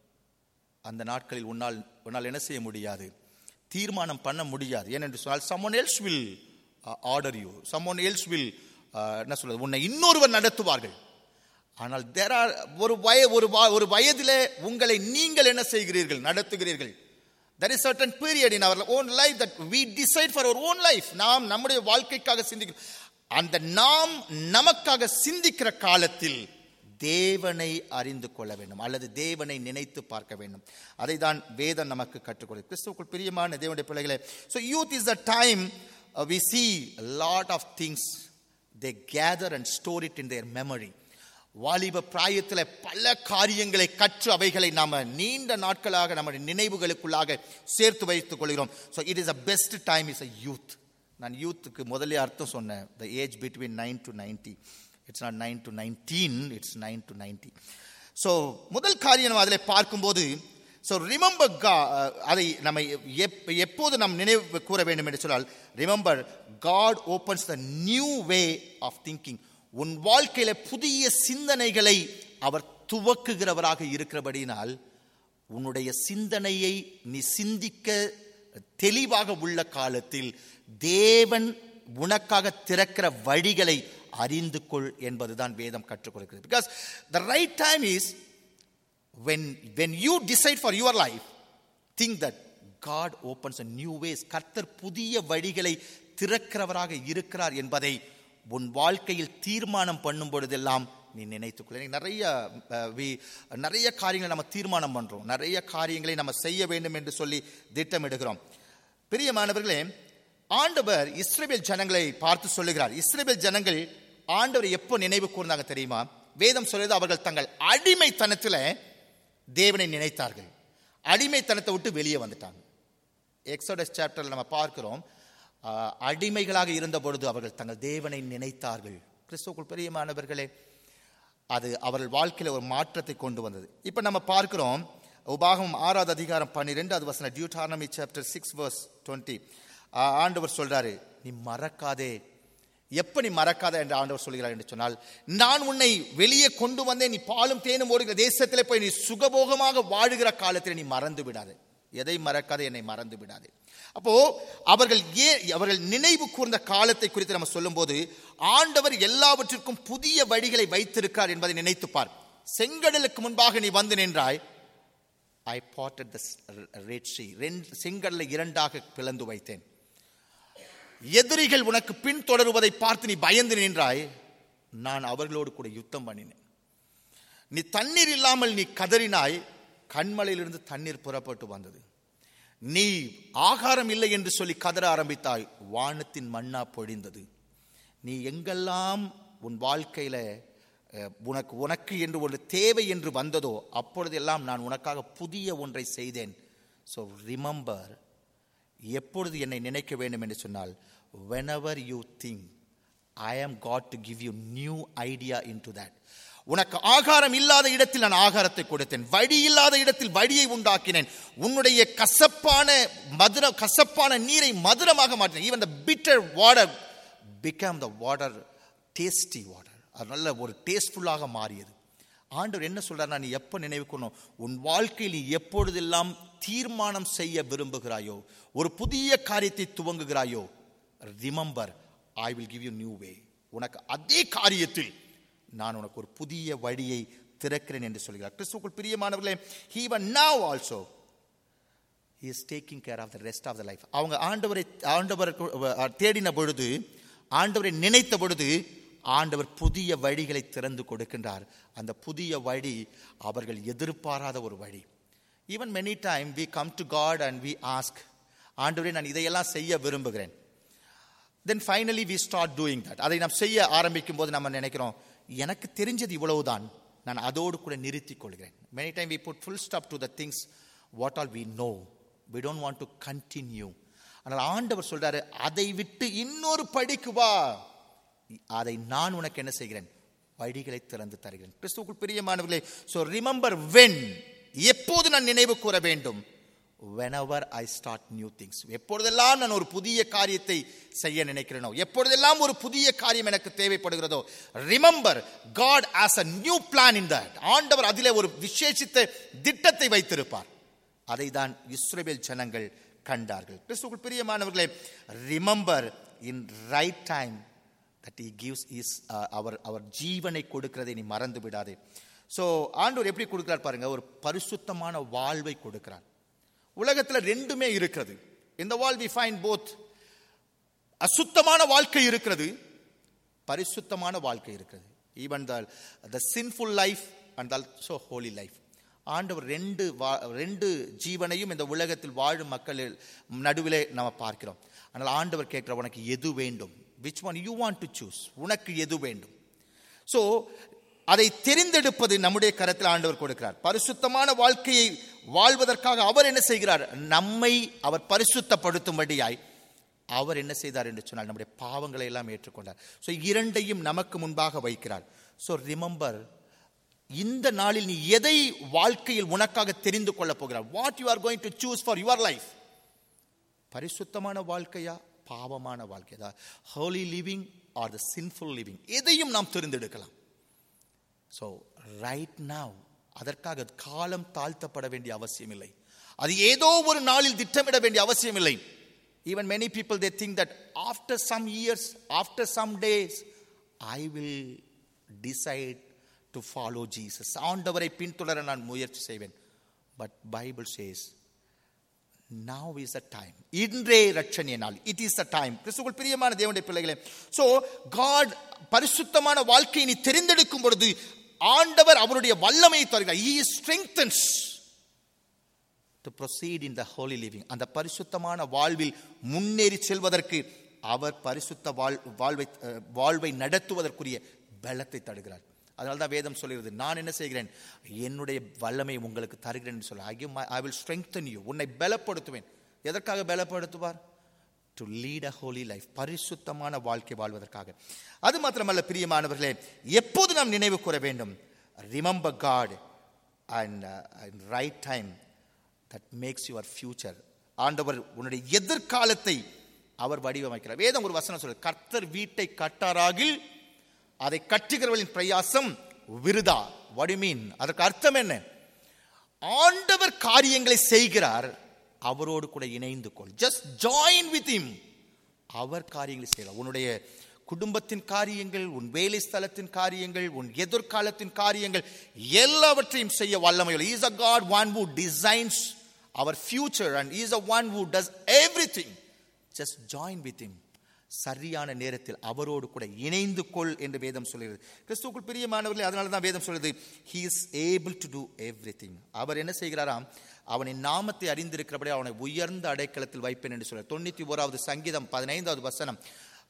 அந்த நாட்களில் உன்னால் உன்னால் என்ன செய்ய முடியாது, தீர்மானம் பண்ண முடியாது. ஏனென்று சொன்னால் someone else will order you, someone else will என்ன சொல்றது, உன்னை இன்னொருவர் நடத்துவார்கள். ஆனால் there are ஒரு வய ஒரு ஒரு வயதிலே உங்களை நீங்கள் என்ன செய்கிறீர்கள், நடத்துகிறீர்கள். There is certain period in our own life that we decide for our own life. நாம் நம்முடைய வாழ்க்கைக்காக சிந்திக்கிறோம். அந்த நாம் நமக்காக சிந்திக்கிற காலத்தில் தேவனை அறிந்து கொள்ள வேண்டும், அல்லது தேவனை நினைத்து பார்க்க வேண்டும். அதை தான் வேதம் நமக்கு கற்றுக் கொடுக்கிறது. கிறிஸ்துவுக்குள் பிரியமான தேவனுடைய பிள்ளைகளே, so youth is the time uh, we see a lot of things they gather and store it in their memory. வாலிப பிராயத்தில் பல காரியங்களை கற்று அவைகளை நாம நீண்ட நாட்களாக நம்முடைய நினைவுகளுக்குள்ளாக சேர்த்து வைத்துக் கொள்கிறோம். so it is the best time is a youth. நான் யூத்துக்கு முதல்ல அர்த்தம் சொன்னேன், the age between nine to ninety. It's not nine to nineteen, it's nine to ninety. So முதல் காரியம் நம்ம அதில் பார்க்கும்போது, so remember God, அதை நம்ம எப்போது நாம் நினைவு கூற வேண்டும் என்று சொன்னால், remember God opens the new way of thinking. உன் வாழ்க்கையில புதிய சிந்தனைகளை அவர் துவக்குகிறவராக இருக்கிறபடினால் உன்னுடைய சிந்தனையை நீ சிந்திக்க தெளிவாக உள்ள காலத்தில் தேவன் உனக்காக திறக்கிற வழிகளை அறிந்து கொள் என்பதுதான் வேதம் கற்றுக் கொடுக்கிறது. Because the right time is when when you decide for your life, think that God opens a new ways. கர்த்தர் புதிய வழிகளை திறக்கிறவராக இருக்கிறார் என்பதை உன் வாழ்க்கையில் தீர்மானம் பண்ணும் பொழுதெல்லாம் நீ நினைத்துக்கொள்ள. நிறைய நிறைய காரியங்களை நம்ம தீர்மானம் பண்றோம், நிறைய காரியங்களை நம்ம செய்ய வேண்டும் என்று சொல்லி திட்டமிடுகிறோம். பிரியமானவர்களே, ஆண்டவர் இஸ்ரவேல் ஜனங்களை பார்த்து சொல்லுகிறார். இஸ்ரவேல் ஜனங்கள் ஆண்டவர் எப்போ நினைவு கூர்ந்தாங்க தெரியுமா? வேதம் சொல்லுது, அவர்கள் தங்கள் அடிமைத்தனத்தில் தேவனை நினைத்தார்கள். அடிமைத்தனத்தை விட்டு வெளியே வந்துட்டாங்க. எக்ஸோடஸ் சாப்டர்ல நம்ம பார்க்கிறோம், அடிமைகளாக இருந்த பொழுது அவர்கள் தங்கள் தேவனை நினைத்தார்கள். கிறிஸ்துவுக்குள் பிரியமானவர்களே, அது அவர்கள் வாழ்க்கையில ஒரு மாற்றத்தை கொண்டு வந்தது. இப்ப நம்ம பார்க்கிறோம், உபாகமம் ஆறாவது அதிகாரம் பன்னிரெண்டாவது வசனம், Deuteronomy chapter six verse twenty. ஆண்டவர் சொல்றாரு, நீ மறக்காதே. எப்ப நீ மறக்காத என்று ஆண்டவர் சொல்கிறார் என்று சொன்னால், நான் உன்னை வெளியே கொண்டு வந்தேன், நீ பாலும் தேனும் ஓடுகிற தேசத்திலே போய் நீ சுகபோகமாக வாழுகிற காலத்தில் நீ மறந்து விடாதே. எதை மறக்காதே, என்னை மறந்து விடாதே. அப்போ அவர்கள் ஏன் அவர்கள் நினைவு கூர்ந்த காலத்தை குறித்து நம்ம சொல்லும் போது, ஆண்டவர் எல்லாவற்றிற்கும் புதிய வழிகளை வைத்திருக்கார் என்பதை நினைத்துப்பார். செங்கடலுக்கு முன்பாக நீ வந்து நின்றாய், I parted the Red Sea. செங்கடலை இரண்டாக பிளந்து வைத்தேன். எதிரிகள் உனக்கு பின் தொடருவதை பார்த்து நீ பயந்து நின்றாய், நான் அவர்களோடு கூட யுத்தம் பண்ணினேன். நீ தண்ணீர் இல்லாமல் நீ கதறினாய், கண்மலையிலிருந்து தண்ணீர் புறப்பட்டு வந்தது. நீ ஆகாரம் இல்லை என்று சொல்லி கதற ஆரம்பித்தாய், வானத்தின் மன்னா பொழிந்தது. நீ எங்கெல்லாம் உன் வாழ்க்கையில உனக்கு உனக்கு என்று ஒரு தேவை என்று வந்ததோ அப்பொழுதெல்லாம் நான் உனக்காக புதிய ஒன்றை செய்தேன். ஸோ ரிமெம்பர், எப்பொழுது என்னை நினைக்க வேண்டும் என்று சொன்னால், whenever you think I am God to give you new idea into that. உனக்கு ஆகாரம் இல்லாத இடத்தில் நான் ஆகாரத்தை கொடுத்தேன், வழி இல்லாத இடத்தில் வழியை உண்டாக்கினேன், உன்னுடைய கசப்பான மதுர கசப்பான நீரை மதுரமாக மாற்றினேன். even the bitter water became the water tasty water. அது நல்ல ஒரு டேஸ்ட்ஃபுல்லாக மாறியது. ஆண்டவர் என்ன சொல்றாருன்னா, நீ எப்போ நினைவுக்கணும், உன் வாழ்க்கையில் நீ எப்பொழுதெல்லாம் தீர்மானம் செய்ய விரும்புகிறாயோ, ஒரு புதிய காரியத்தை துவங்குகிறாயோ, remember I will give you new way. உனக்கு அதே காரியத்தில் நான் உனக்கு ஒரு புதிய வழியை திறக்கிறேன் என்று சொல்கிறார். கிறிஸ்துவுக்குள் பிரியமானவர்களே, even now also he is taking care of the rest of the life. அவங்க ஆண்டவரை ஆண்டவரை தேடின பொழுது, ஆண்டவரை நினைத்த பொழுது, ஆண்டவர் புதிய வழிகளை திறந்து கொடுக்கின்றார். அந்த புதிய வழி அவர்கள் எதிர்பாராத ஒரு வழி. Even many times we come to God and we ask, ஆண்டவரே நான் இதையெல்லாம் செய்ய விரும்புகிறேன். Then finally we start doing that. அதை நாம் செய்ய ஆரம்பிக்கும் போது நம்ம நினைக்கிறோம், எனக்கு தெரிஞ்சது இவ்வளவுதான், நான் அதோடு கூட நிறுத்திக் கொள்கிறேன். Many times we put full stop to the things what all we know. We don't want to continue. ஆனால் ஆண்டவர் சொல்றாரு, அதை விட்டு இன்னொரு படிக்கு வா, அதை நான் உனக்கு என்ன செய்கிறேன், வழிகளை திறந்து தருகிறேன். கிறிஸ்துவுக்குள் பிரியமானவர்களே, so remember when, எப்போது நான் நினைவு கூற வேண்டும், whenever I start new things. எப்பொழுதெல்லாம் நான் ஒரு புதிய காரியத்தை செய்ய நினைக்கிறேனோ, எப்பொழுதெல்லாம் ஒரு புதிய காரியம் எனக்கு தேவைப்படுகிறதோ, remember God has a new plan in that. ஆண்டவர் அதிலே ஒரு விசேஷித்த திட்டத்தை வைத்திருப்பார். அதை தான் இஸ்ரவேல் ஜனங்கள் கண்டார்கள். கிறிஸ்துவுக்குள் பிரியமானவர்களே, remember in right time that he gives is அவர் அவர் ஜீவனை கொடுக்கிறதை நீ மறந்து விடாதே. சோ ஆண்டவர் எப்படி கொடுக்கிறார் பாருங்க, ஒரு பரிசுத்தமான வாழ்வை கொடுக்கிறார். உலகத்துல ரெண்டுமே இருக்கிறது. In the world we find both. அசுத்தமான வாழ்க்கை இருக்கிறது, பரிசுத்தமான வாழ்க்கை இருக்கிறது. Even the the sinful life and also holy life. ஆண்டவர் ரெண்டு ரெண்டு ஜீவனையும் இந்த உலகத்தில் வாழும் மக்கள் நடுவிலே நாம பார்க்கிறோம். ஆனால் ஆண்டவர் கேட்கிற, உனக்கு எது வேண்டும்? Which one you want to choose? உனக்கு எது வேண்டும்? சோ அதை தெரிந்தெடுப்பது நம்முடைய கரத்தில் ஆண்டவர் கொடுக்கிறார். பரிசுத்தமான வாழ்க்கையை வாழ்வதற்காக அவர் என்ன செய்கிறார், நம்மை அவர் பரிசுத்தப்படுத்தும்படியாய் அவர் என்ன செய்தார் என்று சொன்னால் நம்முடைய பாவங்களை எல்லாம் ஏற்றுக்கொண்டார். சோ இரண்டையும் நமக்கு முன்பாக வைக்கிறார். சோ ரிமெம்பர், இந்த நாளில் நீ எதை வாழ்க்கையில் உனக்காக தெரிந்து கொள்ள போகிறார்? What you are going to choose for your life? பரிசுத்தமான வாழ்க்கையா, பாவமான வாழ்க்கையா? Holy living or the sinful living? எதையும் நாம் தெரிந்தெடுக்கலாம். ஸோ ரைட் நவ், அதற்காக காலம் தாழ்த்தப்பட வேண்டிய அவசியம் இல்லை. அது ஏதோ ஒரு நாளில் திட்டமிட வேண்டிய அவசியம் இல்லை. Even many people they think that after some years, after some days, I will decide to follow Jesus. ஆண்டவரை பின்தொடர நான் முயற்சி செய்வேன். But Bible says now is the time. இன்றே ரட்சணிய நாள். It is the time. கிறிஸ்துவுக்குள் பிரியமான தேவனுடைய பிள்ளைகளே, so God பரிசுத்தமான வாழ்க்கையை நீ தெரிந்தெடுக்கும் பொழுது ஆண்டவர் அவருடைய வல்லமையை தருகிறார். He strengthens to proceed in the holy living. அந்த பரிசுத்தமான வாழ்வில் முன்னேறி செல்வதற்கு அவர் பரிசுத்த வாழ்வை வாழ்வை நடத்துவதற்குரிய பலத்தை தருகிறார். அதனால தான் வேதம் சொல்கிறது, நான் என்ன செய்கிறேன், என்னுடைய வல்லமை உங்களுக்கு தருகிறேன் சொல்ல. I give my, I will strengthen you. உன்னை பலப்படுத்துவேன். எதற்காக பலப்படுத்துவார்? To lead a holy life. பரிசுத்தமான வாழ்க்கை வாழ்வதற்காக. அது மாத்திரமல்ல பிரியமானவர்களே, எப்போது நாம் நினைவு கூற வேண்டும்? Remember God and uh, and right time that makes your future. ஆண்டவர் உன்னுடைய எதிர்காலத்தை அவர் வடிவமைக்கிறார். வேதம் ஒரு வசனம் சொல்லுது, கர்த்தர் வீட்டை கட்டாராகில் அதை கட்டுகிறவர்களின் பிரயாசம் விருதா. What do you mean? அதற்கு அர்த்தம் என்ன? ஆண்டவர் காரியங்களை செய்கிறார், அவரோடு கூட இணைந்து கொள். Just join with him. அவர் காரியங்களை செய்கிறார். உன்னுடைய குடும்பத்தின் காரியங்கள், உன் வேலை ஸ்தலத்தின் காரியங்கள், உன் எதிர்காலத்தின் காரியங்கள் எல்லாவற்றையும் செய்ய வல்லமையுள்ள. He is a God, one who designs our future and he is the one who does everything. Just join with him. சரியான நேரத்தில் அவரோடு கூட இணைந்து கொள் என்று வேதம் சொல்கிறது. கிறிஸ்துவுக்குள் பிரியமானவர்களே, அதனால தான் வேதம் சொல்கிறது, he is able to do everything. அவர் என்ன செய்கிறாராம், அவனின் நாமத்தை அறிந்திருக்கிறபடி அவனை உயர்ந்த அடைக்கலத்தில் வைப்பேன் என்று சொல்றார். தொண்ணூத்தி ஓராவது சங்கீதம் பதினைந்தாவது வசனம்,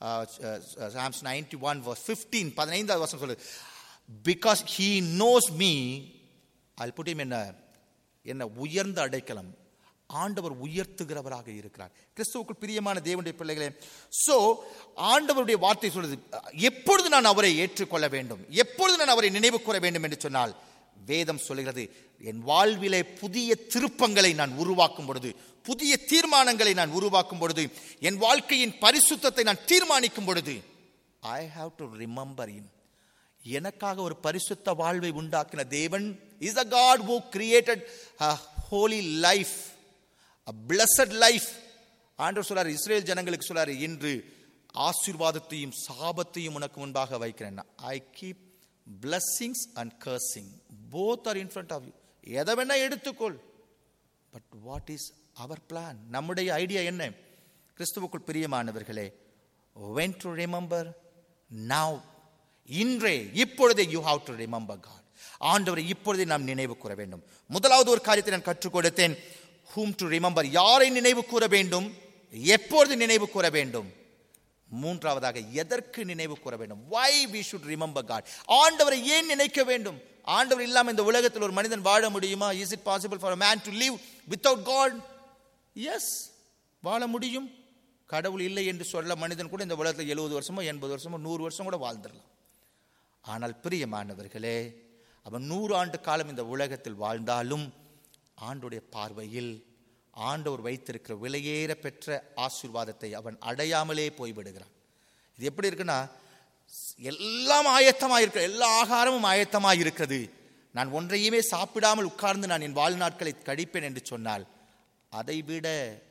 Psalms ninety-one verse fifteen, பதினைந்தாவது வசனம் சொல்லுது, because he knows me, I'll put him in a என்ன உயர்ந்த அடைக்கலம். ஆண்டவர் உயர்த்துகிறவராக இருக்கிறார். கிறிஸ்துவுக்குள் பிரியமான தேவனுடைய பிள்ளைகளே, சோ ஆண்டவருடைய வார்த்தை சொல்லுது, எப்பொழுது நான் அவரை ஏற்றுக்கொள்ள வேண்டும், எப்பொழுது நான் அவரை நினைவு கூற வேண்டும் என்று சொன்னால் வேதம் சொல்லுகிறது, என் வாழ்விலே புதிய திருப்பங்களை நான் உருவாக்கும் பொழுது, புதிய தீர்மானங்களை நான் உருவாக்கும் பொழுது, என் வாழ்க்கையின் பரிசுத்தத்தை நான் தீர்மானிக்கும் பொழுது, I have to remember him. எனக்காக ஒரு பரிசுத்த வாழ்வை உண்டாக்கின தேவன் is a God who created a holy life, a blessed life. ஆண்டவர் சொல்றாரு, இஸ்ரேல் ஜனங்களுக்கு சொல்றாரு, இன்று ஆசீர்வாதத்தையும் சாபத்தையும் உனக்கு முன்பாக வைக்கிறேன். I keep blessings and cursing, both are in front of you. எதை வேணா எடுத்துக்கொள். But what is our plan? நம்முடைய ஐடியா என்ன? கிறிஸ்துவுக்குள் பிரியமானவர்களே, when to remember? Now, இன்றே இப்பொழுதே you have to remember God. ஆண்டவரை இப்பொழுதே நாம் நினைவு கூற வேண்டும். முதலாவது ஒரு காரியத்தை நான் கற்றுக் கொடுத்தேன். whom to remember, யாரை நினைவு கூற வேண்டும், எப்பொழுது நினைவு கூற வேண்டும். மூன்றாவதாக எதற்கு நினைவு கூற வேண்டும். why we should remember God. ஆண்டவரை ஏன் நினைக்க வேண்டும். ஆண்டவர் இல்லாமல் இந்த உலகத்தில் ஒரு மனிதன் வாழ முடியுமா? is it possible for a man to live without God? yes, வாழ முடியும். கடவுள் இல்லை என்று சொல்ல மனிதன் கூட இந்த உலகத்தில் எழுபது வருஷமோ எண்பது வருஷமோ நூறு வருஷம் கூட வாழ்ந்துடலாம். ஆனால் பிரியமானவர்களே, அவன் நூறு ஆண்டு காலம் இந்த உலகத்தில் வாழ்ந்தாலும் ஆண்டுடைய பார்வையில் ஆண்டவர் வைத்திருக்கிற விலையேற பெற்ற ஆசீர்வாதத்தை அவன் அடையாமலே போய்விடுகிறான். இது எப்படி இருக்குன்னா, எல்லாம் ஆயத்தமாக இருக்கிற, எல்லா ஆகாரமும் ஆயத்தமாக இருக்கிறது, நான் ஒன்றையுமே சாப்பிடாமல் உட்கார்ந்து நான் என் வாழ்நாட்களை கழிப்பேன் என்று சொன்னால் அதை விட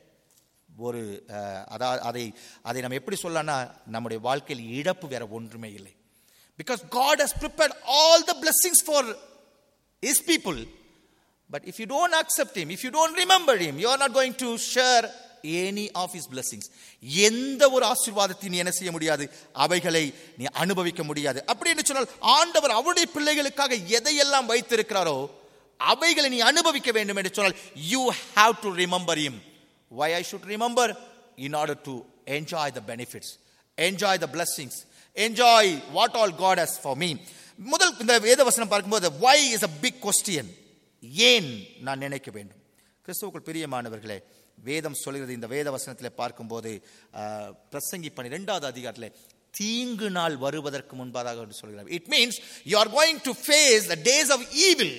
ஒரு அதாவது அதை அதை நம்ம எப்படி சொல்லலாம்னா, நம்முடைய வாழ்க்கையில் இழப்பு வேற ஒன்றுமே இல்லை. Because God has prepared all the blessings for His people. But if you don't accept Him, if you don't remember Him, you are not going to share any of His blessings. எந்த ஒரு ஆசீர்வாதத்தை நீ என்ன செய்ய முடியாது, அவைகளை நீ அனுபவிக்க முடியாது. அப்படி என்று சொன்னால் ஆண்டவர் அவருடைய பிள்ளைகளுக்காக எதையெல்லாம் வைத்திருக்கிறாரோ அவைகளை நீ அனுபவிக்க வேண்டும் என்று சொன்னால் you have to remember Him. Why I should remember? In order to enjoy the benefits, enjoy the blessings, enjoy what all God has for me. முதல் இந்த வேத வசனம் பார்க்கும்போது why is a big question. ஏன் நான் நினைக்க வேண்டும். கிறிஸ்துவுக்குள் பிரியமானவர்களே, வேதம் சொல்கிறது, இந்த வேத வசனத்தில் பார்க்கும்போது பிரசங்கி பன்னிரெண்டாவது அதிகாரத்தில் தீங்கு நாள் வருவதற்கு முன்பதாக என்று சொல்கிறார். It means you are going to face the days of evil,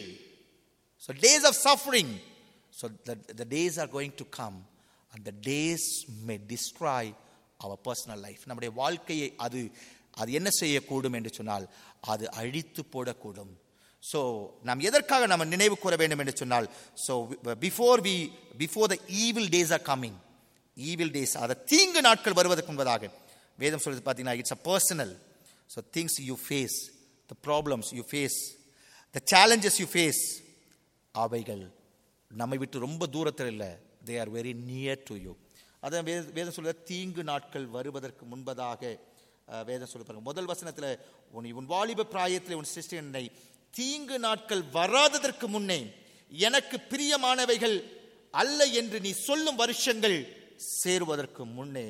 so days of suffering, so the, the days are going to come and the days may destroy our personal life. நம்முடைய வாழ்க்கையை அது அது என்ன செய்யக்கூடும் என்று சொன்னால் அது அழித்து போடக்கூடும். ஸோ நாம் எதற்காக நம்ம நினைவு கூற வேண்டும் என்று சொன்னால், so before we before the evil days are coming, evil days, அதை தீங்கு நாட்கள் வருவதற்கு முன்பதாக வேதம் சொல்றது பார்த்தீங்கன்னா it's a personal. So things you face, the problems you face, the challenges you face, அவைகள் நம்மை விட்டு ரொம்ப தூரத்தில் இல்லை, they are very near to you. அதான் வேத வேதம் சொல்ற தீங்கு நாட்கள் வருவதற்கு முன்பதாக வேதம் சொல்லி பாருங்க. முதல் வசனத்தில் உன் உன் வாலிப பிராயத்தில் உன் சிருஷ்டியை தீங்கு நாட்கள் வராததற்கு முன்னே எனக்கு பிரியமானவைகள் அல்ல என்று நீ சொல்லும் வருஷங்கள் சேருவதற்கு முன்னே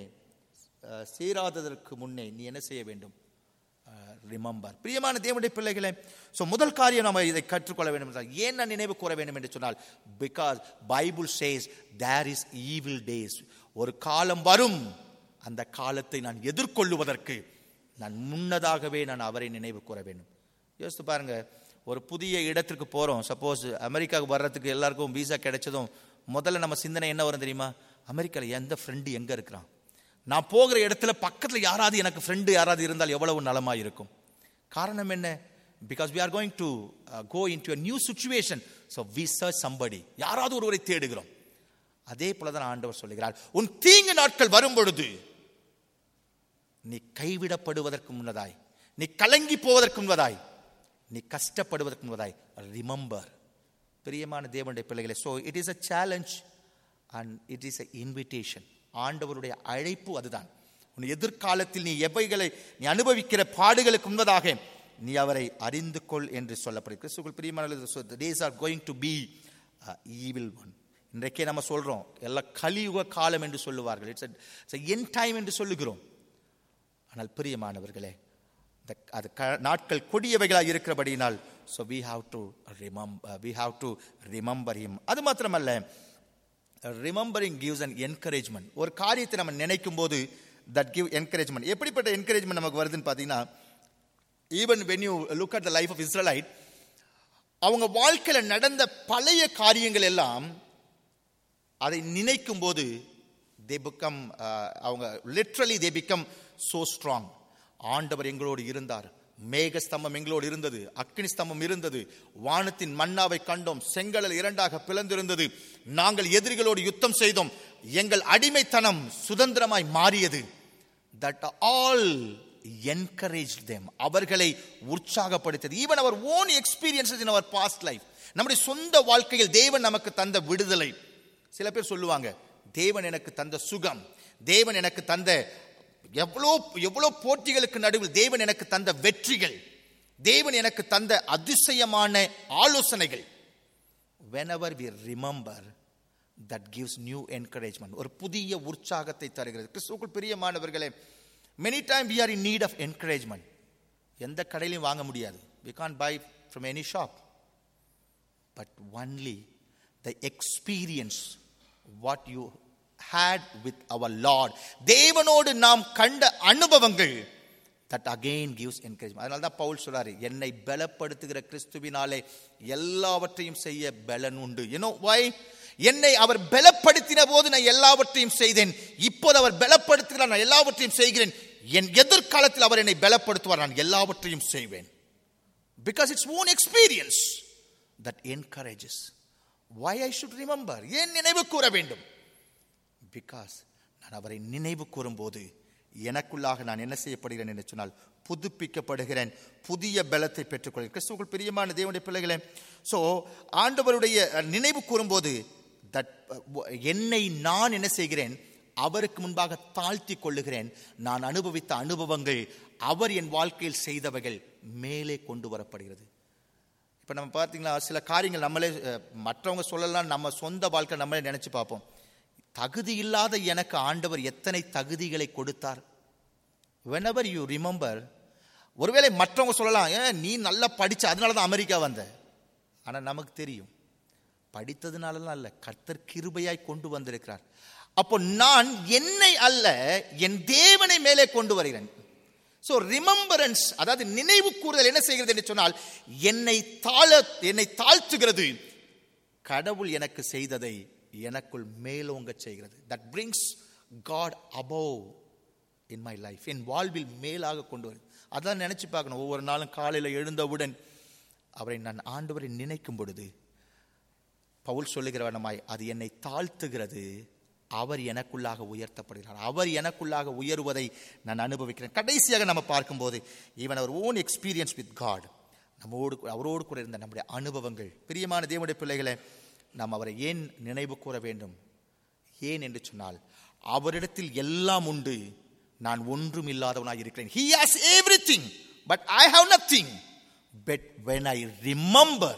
சேராததற்கு முன்னே நீ என்ன செய்ய வேண்டும்? ரிமெம்பர். பிரியமான தேவனுடைய பிள்ளைகளே, ஸோ முதல் காரியம் நம்ம இதை கற்றுக்கொள்ள வேண்டும் என்றால், ஏன் நான் நினைவு கூற வேண்டும் என்று சொன்னால், because Bible says there is evil days. ஒரு காலம் வரும், அந்த காலத்தை நான் எதிர்கொள்ளுவதற்கு நான் முன்னதாகவே நான் அவரை நினைவு கூற வேண்டும். யோசித்து பாருங்க, ஒரு புதிய இடத்திற்கு போகிறோம், சப்போஸ் அமெரிக்காவுக்கு வர்றதுக்கு எல்லாருக்கும் வீசா கிடைச்சதும் முதல்ல நம்ம சிந்தனை என்ன வரும் தெரியுமா? அமெரிக்காவில் எந்த ஃப்ரெண்டு எங்கே இருக்கிறான், நான் போகிற இடத்துல பக்கத்தில் யாராவது எனக்கு ஃப்ரெண்டு யாராவது இருந்தால் எவ்வளவு நலமாக இருக்கும். காரணம் என்ன? Because we are going to uh, go into a new situation, so we search somebody, யாராவது ஒருவரை தேடுகிறோம். அதே போலதான் ஆண்டவர் சொல்லுகிறார், உன் தீங்கு நாட்கள் வரும் பொழுது நீ கைவிடப்படுவதற்கு முன்னதாய், நீ கலங்கி போவதற்கு முன்னதாய், நீ கஷ்டப்படுவதற்கு முன்னதாய் ரிமெம்பர். பிரியமான தேவனுடைய பிள்ளைகளே, so it is a challenge and it is an invitation. ஆண்டவருடைய அழைப்பு அதுதான். உன் எதிர்காலத்தில் நீ எவைகளை நீ அனுபவிக்கிற பாடுகளுக்கு முன்பதாக நீ அவரை அறிந்து கொள் என்று சொல்லப்படுகிறது. கிறிஸ்துவுக்குள் பிரியமானவர்களே, the days are going to be uh, evil one. இன்றைக்கே நம்ம சொல்றோம், எல்லாம் கலியுக காலம் என்று சொல்லுவார்கள், இட்ஸ் a end time என்று சொல்லுகிறோம். ஆனால் பிரியமானவர்களே, அது நாட்கள் கொடியவைகளாக இருக்கிறபடியினால் so we have to remember we have to remember him. அது மாத்திரமல்ல, remembering gives an encouragement. ஒரு காரியத்தை நம்ம நினைக்கும் போது that give encouragement. எப்படிப்பட்ட என்கரேஜ்மெண்ட் நமக்கு வருதுன்னு பார்த்தீங்கன்னா, even when you look at the life of Israelite, அவங்க வாழ்க்கையில் நடந்த பழைய காரியங்கள் எல்லாம் அதை நினைக்கும் போது they become அவங்க literally they become so strong. ஆண்டவர் எங்களோடு இருந்தார், மேக ஸ்தம்பம் எங்களோடு இருந்தது, அக்கினி ஸ்தம்பம் இருந்தது, வானத்தின் மன்னாவை கண்டோம், செங்கடல் இரண்டாக பிளந்திருந்தது, நாங்கள் எதிரிகளோடு யுத்தம் செய்தோம், எங்கள் அடிமைத்தனம் சுதந்திரமாய் மாறியது. That all encouraged them. அவர்களை உற்சாகப்படுத்தியது. Even our own experiences in our past life, நம்முடைய சொந்த வாழ்க்கையில் தேவன் நமக்கு தந்த விடுதலை. சில பேர் சொல்லுவாங்க, தேவன் எனக்கு தந்த சுகம், தேவன் எனக்கு தந்த எவ்வளோ எவ்வளோ போட்டிகளுக்கு நடுவில் தேவன் எனக்கு தந்த வெற்றிகள், தேவன் எனக்கு தந்த அதிசயமான ஆலோசனைகள். whenever we remember, that gives new encouragement. ஒரு புதிய உற்சாகத்தை தருகிறது. கிறிஸ்துவுக்குள் பிரியமானவர்களே, many times we are in need of encouragement. எந்த கடையிலும் வாங்க முடியாது. We can't buy from any shop. But only the experience what you had with our Lord, தேவனோடு நாம் கண்ட அனுபவங்கள், that again gives encouragement. அதனால தான் பவுல் சொல்றாரு, என்னை பலப்படுத்துகிற கிறிஸ்துவினாலே எல்லாவற்றையும் செய்ய பலன் உண்டு. you know why? என்னை அவர் பலப்படுத்தின போது நான் எல்லாவற்றையும் செய்தேன். இப்போது அவர் பலப்படுத்துகிறார், நான் எல்லாவற்றையும் செய்கிறேன். என் எதிர்காலத்தில் அவர் என்னை பலப்படுத்துவார், நான் எல்லாவற்றையும் செய்வேன். Because it's own experience that encourages. Why I should remember? ஏன் நினைவு கூற வேண்டும்? Because நான் அவரை நினைவு கூறும்போது எனக்குள்ளாக நான் என்ன செய்யப்படுகிறேன் என்று சொன்னால் புதுப்பிக்கப்படுகிறேன், புதிய பலத்தை பெற்றுக்கொள்கிறேன். கிறிஸ்துவுக்குள் பிரியமான தேவனுடைய பிள்ளைகளே, ஸோ ஆண்டவருடைய நினைவு கூறும்போது தட் என்னை நான் என்ன செய்கிறேன், அவருக்கு முன்பாக தாழ்த்தி கொள்ளுகிறேன். நான் அனுபவித்த அனுபவங்கள், அவர் என் வாழ்க்கையில் செய்தவைகள் மேலே கொண்டு வரப்படுகிறது. இப்போ நம்ம பார்த்தீங்கன்னா சில காரியங்கள் நம்மளே மற்றவங்க சொல்லலாம், நம்ம சொந்த வாழ்க்கை நம்மளே நினைச்சு பார்ப்போம். தகுதி இல்லாத எனக்கு ஆண்டவர் எத்தனை தகுதிகளை கொடுத்தார். whenever you remember, ஒருவேளை மற்றவங்க சொல்லலாம், ஏன் நீ நல்லா படிச்ச அதனால தான் அமெரிக்கா வந்த. ஆனால் நமக்கு தெரியும் படித்ததுனாலலாம் அல்ல, கர்த்தர் கிருபையாய் கொண்டு வந்திருக்கிறார். அப்போ நான் என்னை அல்ல என் தேவனை மேலே கொண்டு வருகிறேன். ஸோ ரிமெம்பரன்ஸ், அதாவது நினைவு கூறுதல் என்ன செய்கிறது என்று சொன்னால் என்னை தாழ என்னை தாழ்த்துகிறது. கடவுள் எனக்கு செய்ததை எனக்குள் மேலோங்க செய்கிறது. That brings God above in my life, என் வாழ்வில் மேலாக கொண்டு வரும். அதான் நினைச்சு பார்க்கணும். ஒவ்வொரு நாளும் காலையில் எழுந்தவுடன் அவரை நான் ஆண்டவரை நினைக்கும் பொழுது பவுல் சொல்லுகிறவனமாய் அது என்னை தாழ்த்துகிறது. அவர் எனக்குள்ளாக உயர்த்தப்படுகிறார், அவர் எனக்குள்ளாக உயர்வதை நான் அனுபவிக்கிறேன். கடைசியாக நம்ம பார்க்கும்போது even our own experience with God, நம்மோடு அவரோடு கூட இருந்த நம்முடைய அனுபவங்கள். பிரியமான தேவனுடைய பிள்ளைகளை, நாம் அவரை ஏன் நினைவு கூற வேண்டும்? ஏன் என்று சொன்னால் அவரிடத்தில் எல்லாம் உண்டு, நான் ஒன்றும் இல்லாதவனாக இருக்கிறேன். He has everything but I have nothing. But when I remember,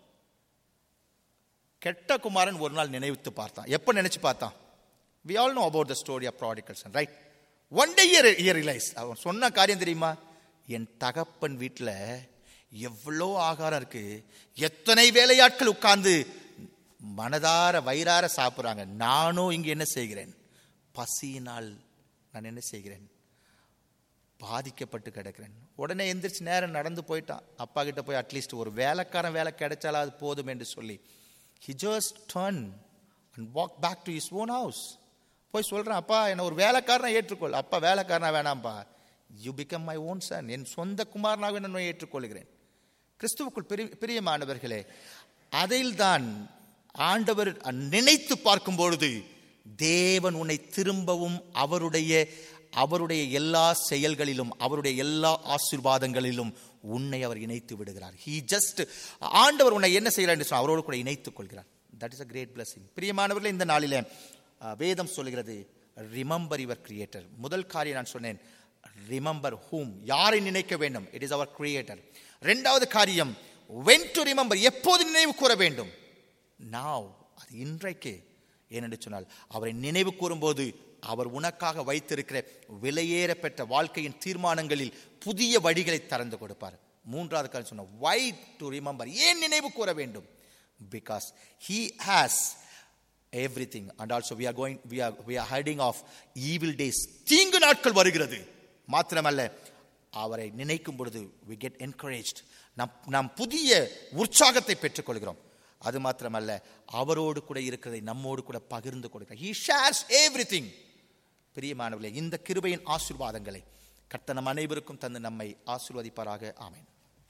கெட்ட குமாரன் ஒரு நாள் நினைத்து பார்த்தான். எப்ப நினைச்சு பார்த்தான்? We all know about the story of prodigal son, right? One day he realized, அவன் சொன்ன காரியம் தெரியுமா? என் தகப்பன் வீட்டில் எவ்வளோ ஆகாரம் இருக்கு, எத்தனை வேலையாட்கள் உட்கார்ந்து மனதார வயிறார சாப்பிட்றாங்க, நானும் இங்கே என்ன செய்கிறேன்? பசியினால் நான் என்ன செய்கிறேன்? பாதிக்கப்பட்டு கிடக்கிறேன். உடனே எந்திரிச்சு நேரம் நடந்து போயிட்டான். அப்பா கிட்ட போய் அட்லீஸ்ட் ஒரு வேலைக்காரன் வேலை கிடைச்சாலும் அது போதும் என்று சொல்லி he just turned and walked back to his own house. போய் சொல்றான், அப்பா என்ன ஒரு வேலைக்காரனை ஏற்றுக்கொள். அப்பா வேலைக்காரனா வேணாம்பா, you become my own son, என் சொந்த குமாரனாக நான் ஏற்றுக்கொள்கிறேன். கிறிஸ்துவுக்குள் பிரியமானவர்களே, அதில் தான் ஆண்டவர் நினைத்து பார்க்கும் பொழுது தேவன் உன்னை திரும்பவும் அவருடைய அவருடைய எல்லா செயல்களிலும் அவருடைய எல்லா ஆசீர்வாதங்களிலும் உன்னை அவர் இணைத்து விடுகிறார். He just ஆண்டவர் உன்னை என்ன செய்கிறார் என்று சொன்னால் அவரோடு கூட இணைத்துக் கொள்கிறார். That is a great blessing. பிரியமானவர்களே, இந்த நாளிலே வேதம் சொல்லுகிறது ரிமெம்பர் யுவர் கிரியேட்டர். முதல் காரியம் நான் சொன்னேன், ரிமெம்பர் ஹூம், யாரை நினைக்க வேண்டும்? It is our creator. இரண்டாவது காரியம் when to remember, எப்போது நினைவு கூற வேண்டும்? now, அது இன்றைக்கே. ஏனென்று சொன்னால் அவரை நினைவு கூறும்போது அவர் உனக்காக வைத்திருக்கிற விலையேற பெற்ற வாழ்க்கையின் தீர்மானங்களில் புதிய வழிகளை திறந்து கொடுப்பார். மூன்றாவது காரியம் சொன்ன why to remember, ஏன் நினைவு கூற வேண்டும்? because he has everything and also we are going we are we are heading off evil days. தீங்கு நாட்கள் வருகிறது. மாத்திரமல்ல, அவரை நினைக்கும் பொழுது we get encouraged, நாம் நாம் புதிய உற்சாகத்தை பெற்றுக்கொள்கிறோம். அது மாத்திரமல்ல, அவரோடு கூட இருக்கிறதை நம்மோடு கூட பகிர்ந்து கொடுக்கிறார். he shares everything. பிரியமானவர்களே, இந்த கிருபையின் ஆசீர்வாதங்களை கர்த்தர் நம் அனைவருக்கும் தந்து நம்மை ஆசீர்வதிப்பாராக. ஆமென்.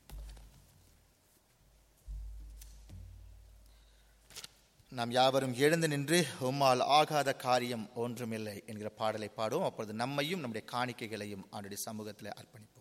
நாம் யாவரும் எழுந்து நின்று உம்மால் ஆகாத காரியம் ஒன்றுமில்லை என்கிற பாடலை பாடுவோம். அப்பொழுது நம்மையும் நம்முடைய காணிக்கைகளையும் அவருடைய சமூகத்தில் அர்ப்பணிப்போம்.